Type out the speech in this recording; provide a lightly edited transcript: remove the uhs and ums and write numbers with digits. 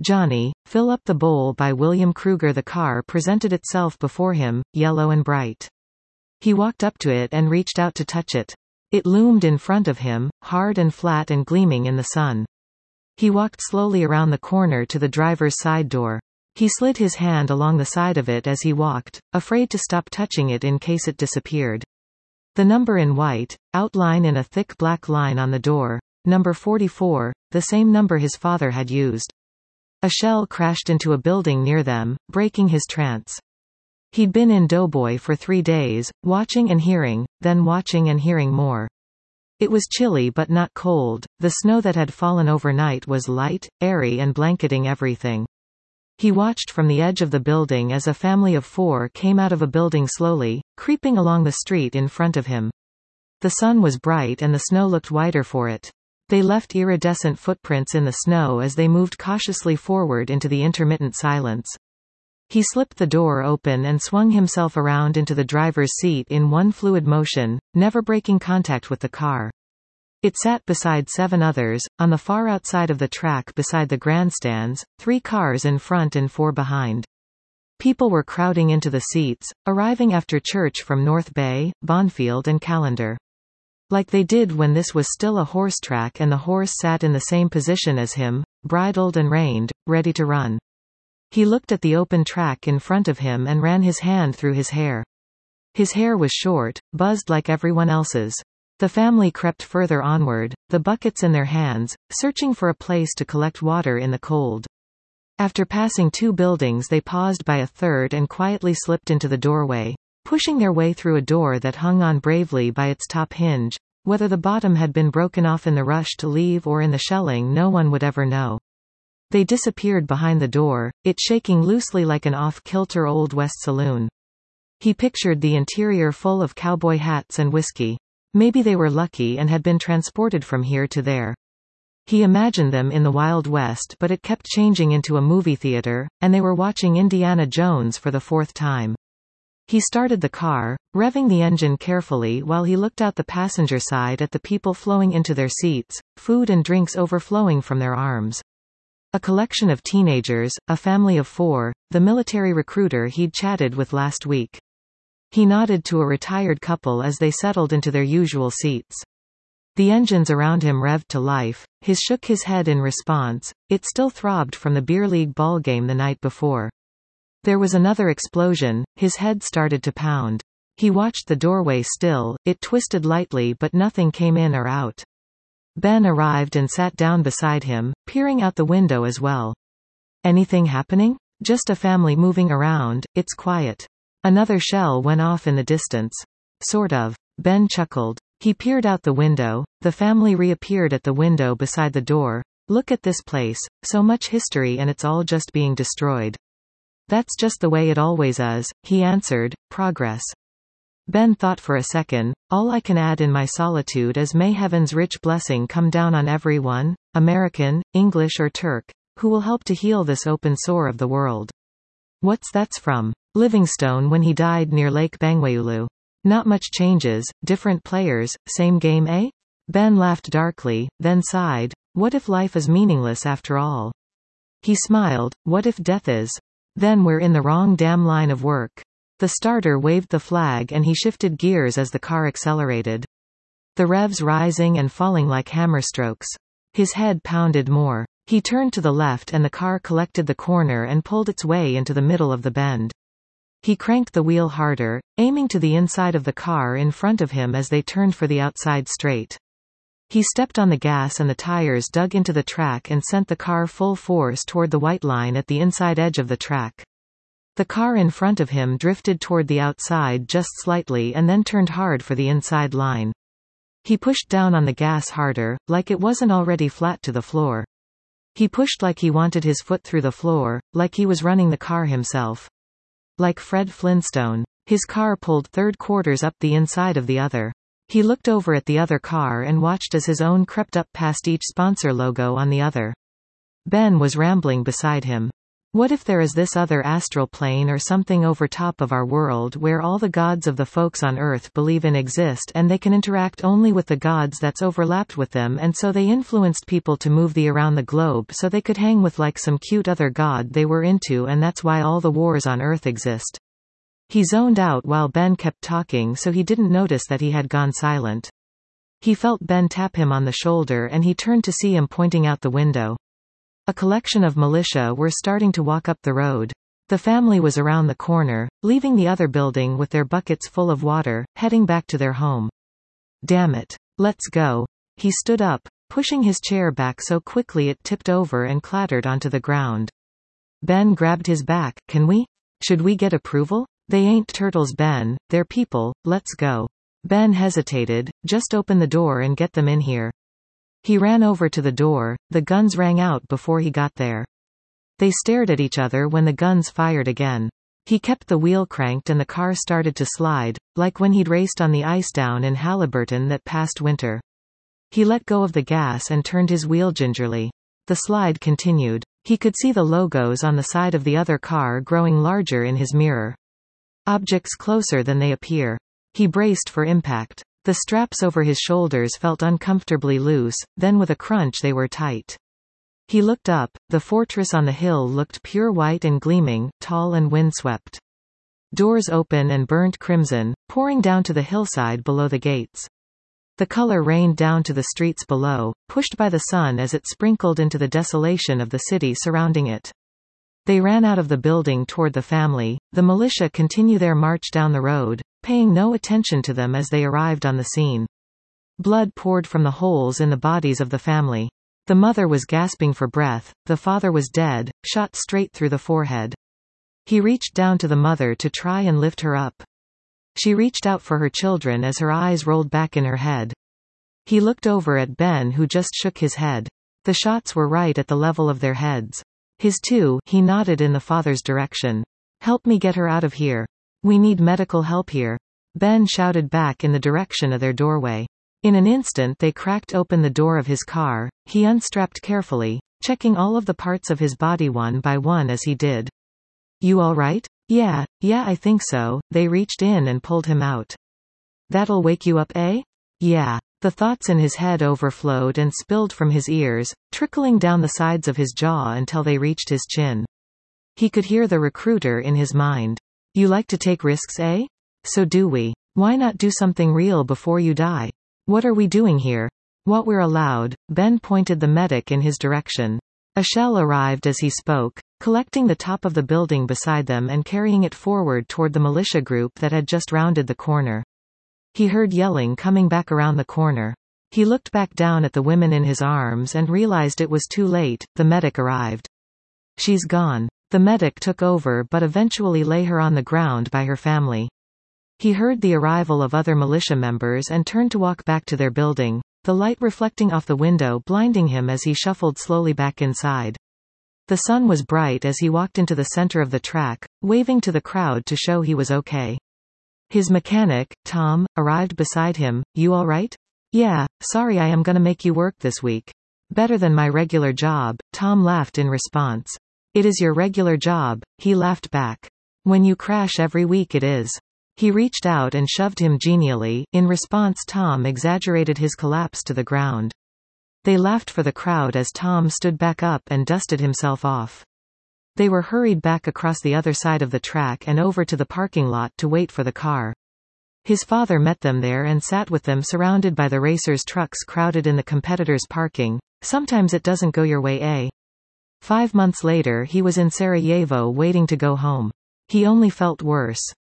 Johnny, fill up the bowl by William Kruger. The car presented itself before him, yellow and bright. He walked up to it and reached out to touch it. It loomed in front of him, hard and flat and gleaming in the sun. He walked slowly around the corner to the driver's side door. He slid his hand along the side of it as he walked, afraid to stop touching it in case it disappeared. The number in white, outline in a thick black line on the door, number 44, the same number his father had used. A shell crashed into a building near them, breaking his trance. He'd been in Doughboy for 3 days, watching and hearing, then watching and hearing more. It was chilly but not cold. The snow that had fallen overnight was light, airy and blanketing everything. He watched from the edge of the building as a family of 4 came out of a building slowly, creeping along the street in front of him. The sun was bright and the snow looked whiter for it. They left iridescent footprints in the snow as they moved cautiously forward into the intermittent silence. He slipped the door open and swung himself around into the driver's seat in one fluid motion, never breaking contact with the car. It sat beside 7 others, on the far outside of the track beside the grandstands, 3 cars in front and 4 behind. People were crowding into the seats, arriving after church from North Bay, Bonfield and Callender. Like they did when this was still a horse track and the horse sat in the same position as him, bridled and reined, ready to run. He looked at the open track in front of him and ran his hand through his hair. His hair was short, buzzed like everyone else's. The family crept further onward, the buckets in their hands, searching for a place to collect water in the cold. After passing 2 buildings they paused by a third and quietly slipped into the doorway, pushing their way through a door that hung on bravely by its top hinge. Whether the bottom had been broken off in the rush to leave or in the shelling no one would ever know. They disappeared behind the door, it shaking loosely like an off-kilter Old West saloon. He pictured the interior full of cowboy hats and whiskey. Maybe they were lucky and had been transported from here to there. He imagined them in the Wild West, but it kept changing into a movie theater, and they were watching Indiana Jones for the 4th time. He started the car, revving the engine carefully while he looked out the passenger side at the people flowing into their seats, food and drinks overflowing from their arms. A collection of teenagers, a family of 4, the military recruiter he'd chatted with last week. He nodded to a retired couple as they settled into their usual seats. The engines around him revved to life. He shook his head in response. It still throbbed from the beer league ballgame the night before. There was another explosion. His head started to pound. He watched the doorway still. It twisted lightly but nothing came in or out. Ben arrived and sat down beside him, peering out the window as well. Anything happening? Just a family moving around, it's quiet. Another shell went off in the distance. Sort of. Ben chuckled. He peered out the window. The family reappeared at the window beside the door. Look at this place, so much history and it's all just being destroyed. That's just the way it always is, he answered. Progress. Ben thought for a second. All I can add in my solitude is may heaven's rich blessing come down on everyone, American, English or Turk, who will help to heal this open sore of the world. What's that's from? Livingstone when he died near Lake Bangweulu. Not much changes, different players, same game, eh? Ben laughed darkly, then sighed. What if life is meaningless after all? He smiled. What if death is? Then we're in the wrong damn line of work. The starter waved the flag and he shifted gears as the car accelerated. The revs rising and falling like hammer strokes. His head pounded more. He turned to the left and the car collected the corner and pulled its way into the middle of the bend. He cranked the wheel harder, aiming to the inside of the car in front of him as they turned for the outside straight. He stepped on the gas and the tires dug into the track and sent the car full force toward the white line at the inside edge of the track. The car in front of him drifted toward the outside just slightly and then turned hard for the inside line. He pushed down on the gas harder, like it wasn't already flat to the floor. He pushed like he wanted his foot through the floor, like he was running the car himself. Like Fred Flintstone. His car pulled 3/4 up the inside of the other. He looked over at the other car and watched as his own crept up past each sponsor logo on the other. Ben was rambling beside him. What if there is this other astral plane or something over top of our world where all the gods of the folks on Earth believe in exist and they can interact only with the gods that's overlapped with them, and so they influenced people to move around the globe so they could hang with like some cute other god they were into, and that's why all the wars on Earth exist. He zoned out while Ben kept talking, so he didn't notice that he had gone silent. He felt Ben tap him on the shoulder and he turned to see him pointing out the window. A collection of militia were starting to walk up the road. The family was around the corner, leaving the other building with their buckets full of water, heading back to their home. Damn it. Let's go. He stood up, pushing his chair back so quickly it tipped over and clattered onto the ground. Ben grabbed his back. Can we? Should we get approval? They ain't turtles, Ben, they're people, let's go. Ben hesitated. Just open the door and get them in here. He ran over to the door. The guns rang out before he got there. They stared at each other when the guns fired again. He kept the wheel cranked and the car started to slide, like when he'd raced on the ice down in Halliburton that past winter. He let go of the gas and turned his wheel gingerly. The slide continued. He could see the logos on the side of the other car growing larger in his mirror. Objects closer than they appear. He braced for impact. The straps over his shoulders felt uncomfortably loose, then with a crunch they were tight. He looked up. The fortress on the hill looked pure white and gleaming, tall and windswept. Doors open and burnt crimson, pouring down to the hillside below the gates. The color rained down to the streets below, pushed by the sun as it sprinkled into the desolation of the city surrounding it. They ran out of the building toward the family. The militia continue their march down the road, paying no attention to them as they arrived on the scene. Blood poured from the holes in the bodies of the family. The mother was gasping for breath, the father was dead, shot straight through the forehead. He reached down to the mother to try and lift her up. She reached out for her children as her eyes rolled back in her head. He looked over at Ben, who just shook his head. The shots were right at the level of their heads. His too. He nodded in the father's direction. Help me get her out of here. We need medical help here. Ben shouted back in the direction of their doorway. In an instant they cracked open the door of his car. He unstrapped carefully, checking all of the parts of his body one by one as he did. You all right? Yeah, I think so. They reached in and pulled him out. That'll wake you up, eh? Yeah. The thoughts in his head overflowed and spilled from his ears, trickling down the sides of his jaw until they reached his chin. He could hear the recruiter in his mind. You like to take risks, eh? So do we. Why not do something real before you die? What are we doing here? What we're allowed. Ben pointed the medic in his direction. A shell arrived as he spoke, collecting the top of the building beside them and carrying it forward toward the militia group that had just rounded the corner. He heard yelling coming back around the corner. He looked back down at the women in his arms and realized it was too late. The medic arrived. She's gone. The medic took over but eventually lay her on the ground by her family. He heard the arrival of other militia members and turned to walk back to their building, the light reflecting off the window blinding him as he shuffled slowly back inside. The sun was bright as he walked into the center of the track, waving to the crowd to show he was okay. His mechanic, Tom, arrived beside him. You all right? Yeah, sorry I am gonna make you work this week. Better than my regular job, Tom laughed in response. It is your regular job, he laughed back. When you crash every week it is. He reached out and shoved him genially. In response, Tom exaggerated his collapse to the ground. They laughed for the crowd as Tom stood back up and dusted himself off. They were hurried back across the other side of the track and over to the parking lot to wait for the car. His father met them there and sat with them surrounded by the racers' trucks crowded in the competitors' parking. Sometimes it doesn't go your way, eh? 5 months later he was in Sarajevo waiting to go home. He only felt worse.